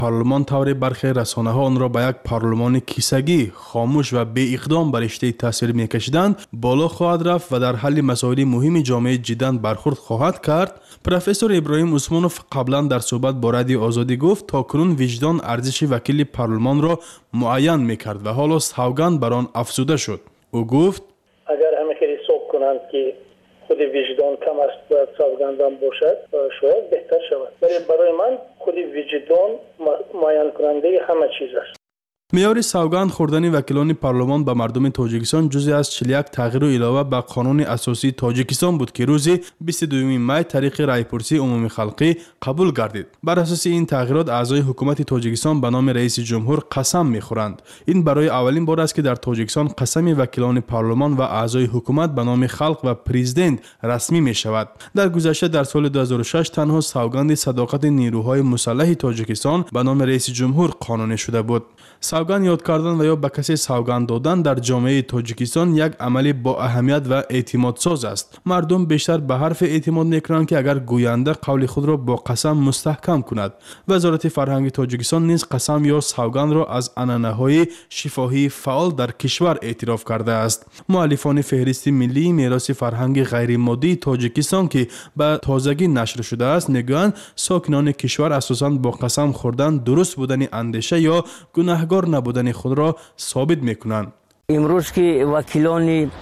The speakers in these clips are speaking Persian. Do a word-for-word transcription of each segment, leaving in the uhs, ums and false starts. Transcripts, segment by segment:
پارلمان طور برخی رسانه‌ها آن را به یک پارلمان کیسگی، خاموش و بی اقدام بر رشته تصویر می‌کشیدند، بالا خواهد رفت و در حل مسائل مهم جامعه جداً برخورد خواهد کرد. پروفسور ابراهیم عثمانوف قبلا در صحبت با رادیو آزادی گفت تاکنون وجدان ارزش وکیل پارلمان را معین می‌کرد و حالا سوگند بر آن افزوده شد. او گفت اگر همه خیلی حساب کنند که خود وجدان کم است و سوگندان باشد شاید بهتر شود، ولی برای من خود وجدان معین کننده همه چیز است. معیار سوگند خوردن وکیلان پارلمان به مردم تاجیکستان جزئی از چهل و یک تغییر و علاوه به قانون اساسی تاجیکستان بود که روز بیست و دوم می طریق رایپرسی عمومی خلقی قبول گردید. بر اساس این تغییرات اعضای حکومت تاجیکستان به نام رئیس جمهور قسم می‌خورند. این برای اولین بار است که در تاجیکستان قسم وکیلان پارلمان و اعضای حکومت به نام خلق و پرزیدنت رسمی می‌شود. در گذشته در سال دو هزار و شش تنها سوگند صداقت نیروهای مسلح تاجیکستان به نام رئیس جمهور قانونی شده بود. سوگند یاد کردن و یا به کسی سوگند دادن در جامعه تاجیکستان یک عمل با اهمیت و اعتماد ساز است. مردم بیشتر به حرف اعتماد میکنند که اگر گوینده قول خود را با قسم مستحکم کند. وزارت فرهنگ تاجیکستان نیز قسم یا سوگند را از عنعنه‌های شفاهی فعال در کشور اعتراف کرده است. مؤلفان فهرست ملی میراث فرهنگ غیر مادی تاجیکستان که به تازگی نشر شده است میگویند ساکنان کشور اساساً با قسم خوردن درست بودن اندیشه یا گناه نبودن خود را ثابت میکنند. امروز که وکیلان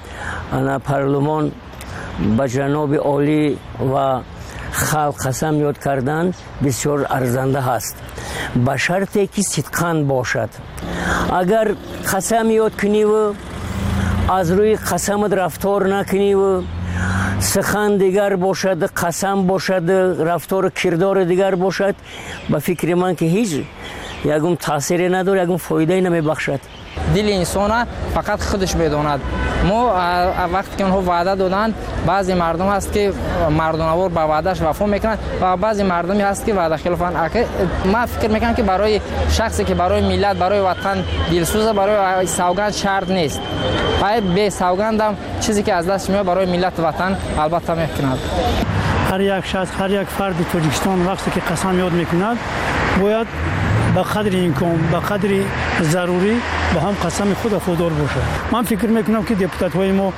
پارلمان به جناب عالی و خلق قسم یاد کردند بسیار ارزنده است، به شرطی که صدقاً باشد. اگر قسم یاد کنی و از روی قسمت رفتار نکنی و سخن دیگر باشد، قسم باشد، رفتار کردار دیگر باشد، به فکر من که هیچ یکم تاثیری نداره، یکم فایده نمیبخشد. دل انسان فقط خودش میداند. ما وقتی که اونها وعده دادند، بعضی مردم هست که مردانوار به وعدهش وفا میکنند و بعضی مردمی هست که وعده خلافند. من فکر میکنم که برای شخصی که برای ملت، برای وطن دلسوزه، برای سوگند شرط نیست. پای به سوگند هم چیزی که از دست میاد برای ملت وطن البته میکند. هر یک شخص، هر یک فرد تاجیکستان وقتی که قسم یاد میکند باید به قدر امکان، به قدر ضروری با هم قسم خود وفادار باشد. من فکر میکنم که دپوتات های ما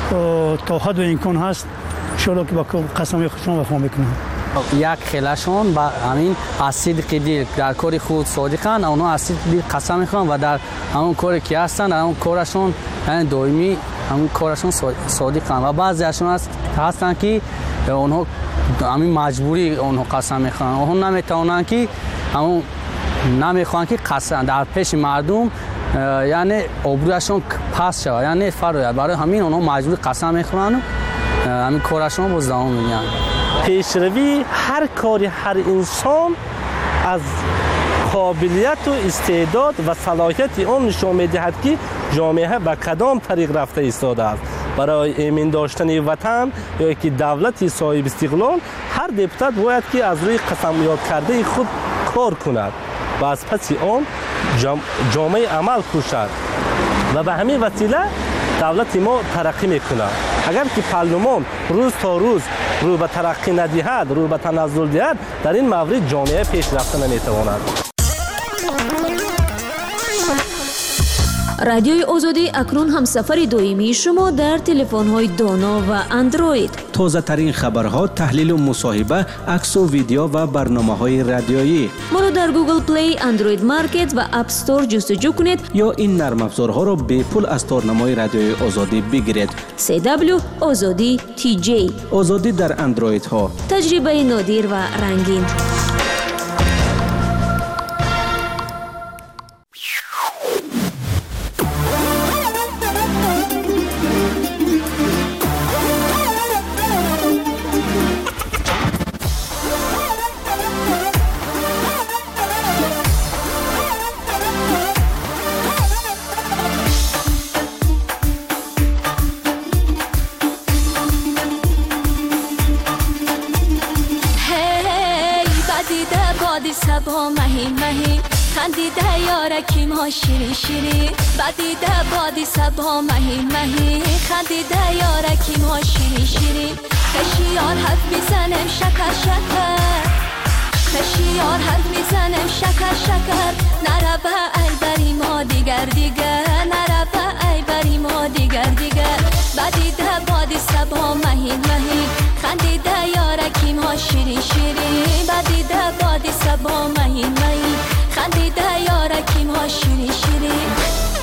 تا حد و امکان هست ان شاء الله که با قسم خودشون وفا میکنند. یک خیلشون با همین اسید قدیر در کار خود صادقن، اونها اسید قدیر قسم میخورن و در همون کاری که هستن در همون کارشون یعنی دائمی همون کارشون صادقن و بعضی اشون هست هستن که اونها همین مجبوری اونها قسم میخورن، اونها نمیتونن که همون نمیخوان که قسم در پیش مردم یعنی آبرویشون پس شود، یعنی فرایت، برای همین اونها مجبور قسم میخورن و همین کارشون باز دوام میگن. پیشروی هر کاری هر انسان از قابلیت و استعداد و صلاحیت اون نشان میدهد که جامعه به کدام طریق رفته ایستاده است. برای امین داشتن وطن یا که دولت صاحب استقلال هر دپوتات باید که از روی قسم یاد کرده خود کار کند و از پس آن جامعه عمل کوشد و به همین وسیله دولت ما ترقی میکنه. اگر که پارلمان روز تا روز رو به ترقی ندهد، رو به تنزل دهد، در این مورد جامعه پیش رفته نمیتواند. رادیوی آزادی اکنون هم سفر دویمی شما در تلفن‌های دانا و اندروید. تازه ترین خبرها، تحلیل و مصاحبه، عکس و ویدیو و برنامه‌های رادیویی. ما را در گوگل پلی، اندروید مارکت و اپ استور جستجو کنید یا این نرم افزارها را به پول از تارنمای رادیوی آزادی بگیرید. سی دبلیو آزادی تی جی. آزادی در اندروید ها. تجربه نادر و رنگین. سبا مهی مهی خندیده یارکیم ها شیری شیری بدیده بادی سبا مهی مهی خندیده یارکیم ها شیری شیری کشیار حرف میزنم شکر شکر خشیار حرف میزنم شکر شکر نربه ای بری ما دیگر دیگر نربه ای بری ما دیگر دیگر بدیده بادی سبا مهین مهین خندیده یارکی ما شیرین شیرین بدیده بادی سبا مهین مهین خندیده یارکی ما شیرین شیرین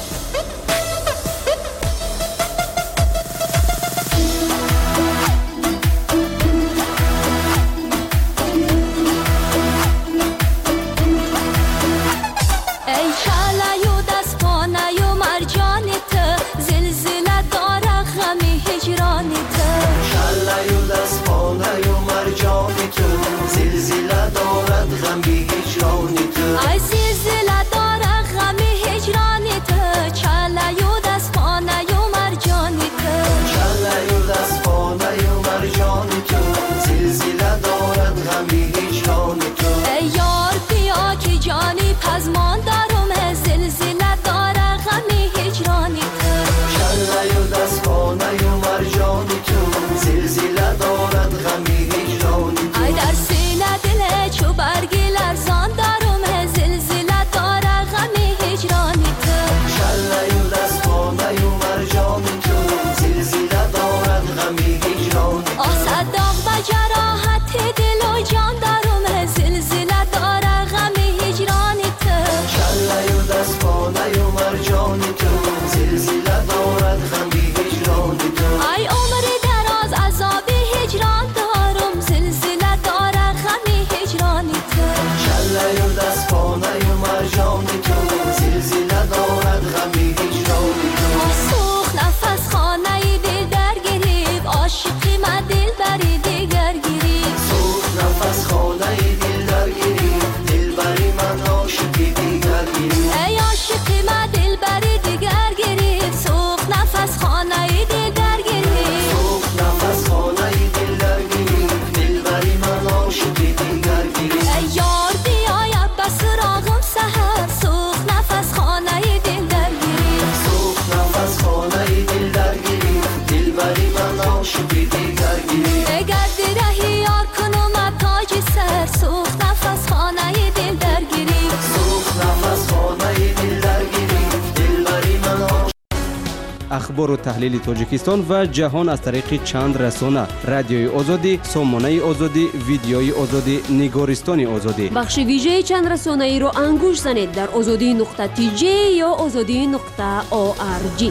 اخبار و تحلیل تاجیکستان و جهان از طریق چند رسانه: رادیوی آزادی، سامانه آزادی، ویدیوی آزادی، نگارستان آزادی. بخش ویژه چند رسانه ای را انگوش زنید در آزادی نقطه تی جی یا آزادی نقطه او آر جی.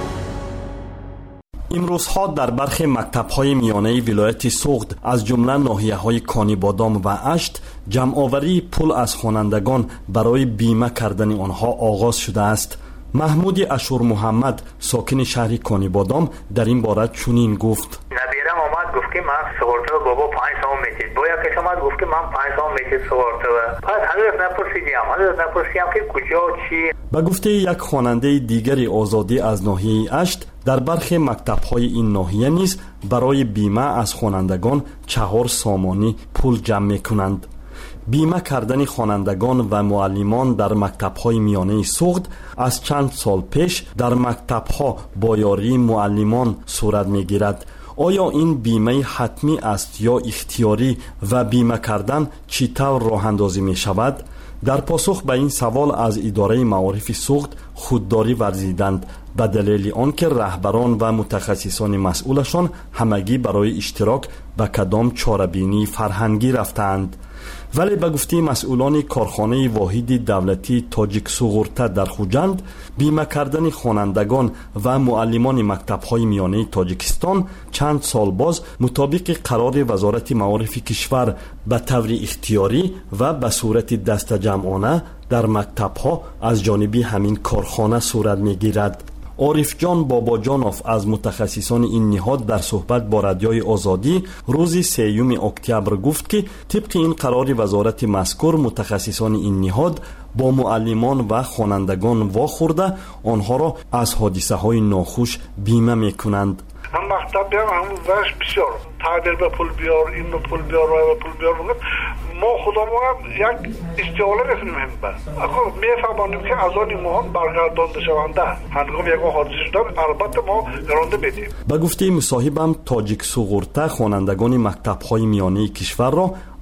امروزها در برخی مکتب‌های میانه ولایت سوغد از جمله ناحیه‌های کانی بادام و اشت جمع‌آوری پول از خوانندگان برای بیمه کردن آنها آغاز شده است. محمود اشور محمد ساکن شهر کانی بادام در این باره چنین گفت: نبیرم آمد گفت که من سوارته بابا پنج سام میتید بایا کش آمد گفت که من پنج سام میتید سوارته پس حضرت نپرسیدیم حضرت نپرسیدیم که کجا چی. به گفته یک خواننده دیگری آزادی از ناحیه اشت در برخی مکتب‌های این ناحیه نیز برای بیمه از خوانندگان چهار سامانی پول جمع می‌کنند. بیمه کردن خوانندگان و معلمان در مکتب‌های میانه سوغد از چند سال پیش در مکتب‌ها با یاری معلمان صورت می‌گیرد. آیا این بیمه حتمی است یا اختیاری و بیمه کردن چطور راه اندازی می‌شود؟ در پاسخ به این سوال از اداره معارف سوغد خودداری ورزیدند به دلیل آنکه رهبران و متخصصان مسئولشان همگی برای اشتراک به کدام چاره‌بینی فرهنگی رفتند. ولی به گفته مسئولان کارخانه واحد دولتی تاجیک سوغورته در خوجند، بیمه کردن خوانندگان و معلمان مکتب‌های میانه تاجیکستان چند سال باز مطابق قرار وزارت معارف کشور به طور اختیاری و به صورت دست جمعانه در مکتب‌ها از جانب همین کارخانه صورت می‌گیرد. عارف جان بابا جانوف از متخصصان این نهاد در صحبت با رادیوی آزادی روز سوم اکتبر گفت که طبق این قرار وزارت مذکور متخصصان این نهاد با معلمان و خوانندگان واخورده آنها را از حادثه های ناخوش بیمه میکنند. هم مکتب هم همون وش بسیار تعدیل به پول بیار این پول بیار و پول بیار ما خدا ما یک استیاله رسیم هم بر اخو میفهمانیم که از آن مهم برگردانده شونده هنگام یک حادثه شدن البته ما گرانده بدیم. به گفته مصاحبم تاجیک سوغورته خوانندگان مکتب‌های میانه کشور را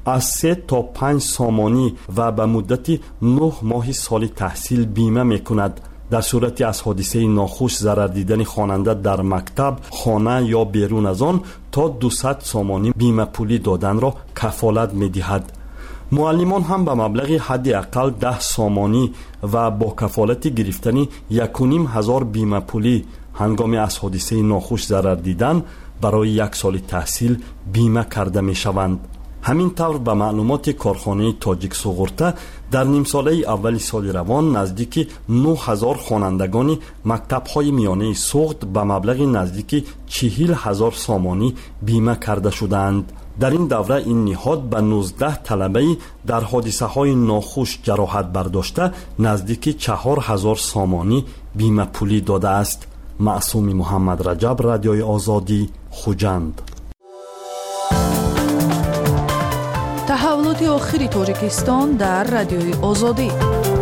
از سه تا پنج سامانی و به مدت نه ماه سال تحصیل بیمه میکند. در صورتی از حادثه ناخوش ضرر دیدن خواننده در مکتب، خانه یا بیرون از آن تا دویست سامانی بیمه پولی دادن را کفالت میدهد. معلمان هم به مبلغ حد اقل ده سامانی و با کفالت گرفتن یک و نیم هزار بیمه پولی هنگام از حادثه ناخوش ضرر دیدن برای یک سال تحصیل بیمه کرده می شوند. همین طور به معلومات کارخانه تاجیک سوغورته در نیم ساله اول سال روان نزدیک نه هزار خوانندگان مکتب‌های میانه سوغد به مبلغ نزدیک چهل هزار سامانی بیمه کرده شدند. در این دوره این نهاد به نوزده طلبه در حادثه های ناخوش جراحت برداشته نزدیک چهار هزار سامانی بیمه پولی داده است. معصوم محمد رجب، رادیوی آزادی، خوجند. تحولات آخری تاجیکستان در رادیوی آزادی.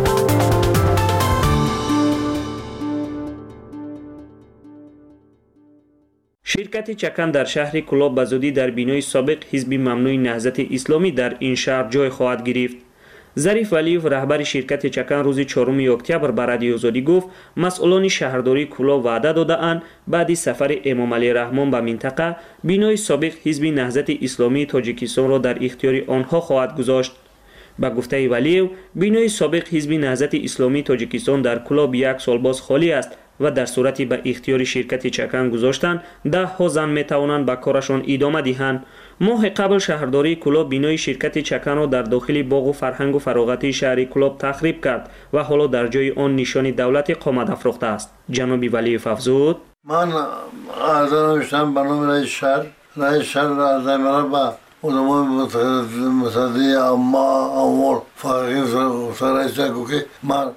شرکت چکن در شهر کلاب به زودی در بینای سابق حزب ممنوع نهضت اسلامی در این شهر جای خواهد گرفت. ظریف ولیف رهبر شرکت چکن روز چهارم اکتبر به رادیوی آزادی گفت مسئولان شهرداری کلاب وعده داده‌اند بعد سفر امام علی رحمان به منطقه بینای سابق حزب نهضت اسلامی تاجیکستان را در اختیار آنها خواهد گذاشت. با گفته ولیف بینای سابق حزب نهضت اسلامی تاجیکستان در کلاب یک سال باز خالی است و در صورتی به اختیار شرکت چکن گذاشتن ده ها زن می توانند به کارشان ادامه دهند. ماه قبل شهرداری کلاب بینای شرکت چکن را در داخل باغ و فرهنگ و فراغتی شهر کلاب تخریب کرد و حالا در جای آن نشان دولت قامت افروخته است. جناب ولیف افزود: من از نوشتم به نام رئیس شهر رئیس شهر را از امرا با علمای متصدی اما امور فرهنگ سرای چکو که من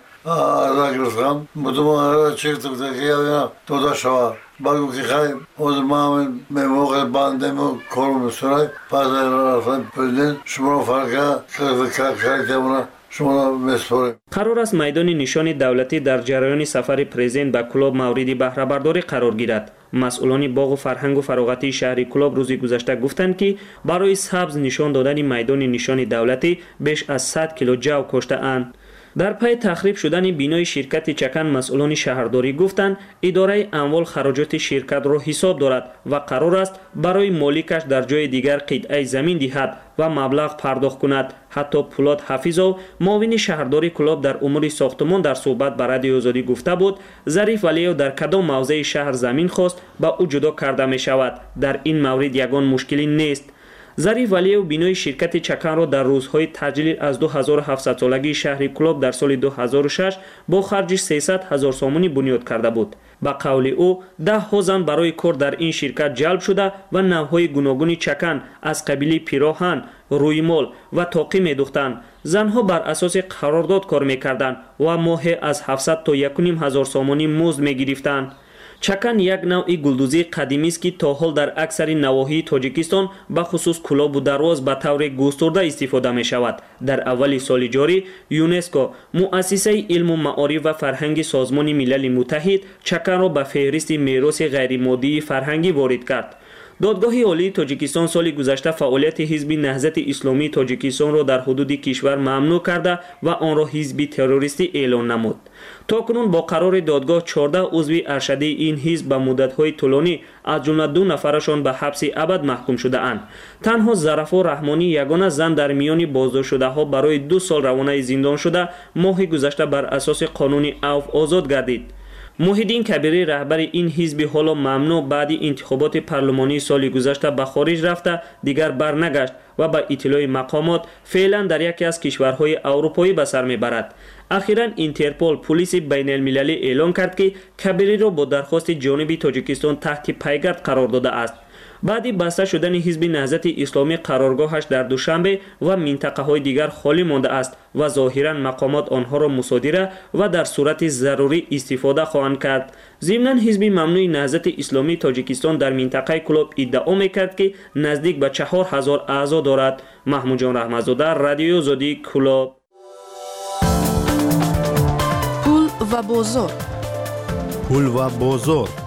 از گرفتم بودم آره چه تو دیگه تو دا شوا باگو که خیلی از ما به موقع بنده مو کارم سرای پس رفتم پردن شما فرقه که خیلی شما مسپاریم. قرار است میدان نشان دولتی در جریان سفر پرزیدنت به کلاب مورد بهره برداری قرار گیرد. مسئولان باغ و فرهنگ و فراغتی شهر کلاب روز گذشته گفتند که برای سبز نشان دادن میدان نشان دولتی بیش از صد کیلو جو کشته اند. در پی تخریب شدن بینای شرکت چکن مسئولان شهرداری گفتند اداره اموال خراجات شرکت را حساب دارد و قرار است برای مالکش در جای دیگر قطعه زمین دهد و مبلغ پرداخت کند. حتی پولاد حفیظو معاون شهرداری کلاب در امور ساختمان در صحبت با رادیوی آزادی گفته بود ظریف ولیو در کدام موضع شهر زمین خواست با او جدا کرده می شود. در این مورد یگان مشکلی نیست. ظریف ولیو بینای شرکت چکن را در روزهای تجلیل از دو هزار و هفتصد سالگی شهر کلاب در سال دو هزار و شش با خرج سیصد هزار سامانی بنیاد کرده بود. با قول او ده ها زن برای کار در این شرکت جلب شده و نوهای گوناگون چکن از قبیل پیراهن، رویمال و تاقی می‌دوختند. زنها بر اساس قرارداد کار می‌کردند و ماهی از هفتصد تا یک و نیم هزار سامانی مزد می‌گرفتند. چکن یک نوع گلدوزی قدیمی است که تا حال در اکثر نواحی تاجیکستان به خصوص کلاب و درواز به طور گسترده استفاده می شود. در اول سال جاری یونسکو مؤسسه علم و معارف و فرهنگ سازمان ملل متحد چکن را به فهرست میراث غیر مادی فرهنگی وارد کرد. دادگاه عالی تاجیکستان سال گذشته فعالیت حزب نهضت اسلامی تاجیکستان را در حدود کشور ممنوع کرده و آن را حزب تروریستی اعلام نمود. تاکنون با قرار دادگاه چهارده عضو ارشد این حزب به مدت‌های طولانی از جمله دو نفرشان به حبس ابد محکوم شده اند. تنها ظرفا رحمانی یگانه زن در میان بازداشت شده ها برای دو سال روانه زندان شده ماه گذشته بر اساس قانون عفو آزاد گردید. محیدین کبیری رهبر این حزب حالا ممنوع بعد انتخابات پارلمانی سال گذشته به خارج رفته دیگر برنگشت و با اطلاع مقامات فعلا در یکی از کشورهای اروپایی به سر میبرد. اخیراً اینترپول پلیس بین المللی اعلام کرد که کبیری را با درخواست جانب تاجیکستان تحت پیگرد قرار داده است. بعد بسته شدن حزب نهضت اسلامی قرارگاهش در دوشنبه و منطقه های دیگر خالی مانده است و ظاهرا مقامات آنها را مصادره و در صورت ضروری استفاده خواهند کرد. ضمناً حزب ممنوع نهضت اسلامی تاجیکستان در منطقه کلاب ادعا میکرد که نزدیک به چهار هزار اعضا دارد. محمود جان رحمتزاده، رادیوی آزادی، کلاب. پول و بازار. پول و بازار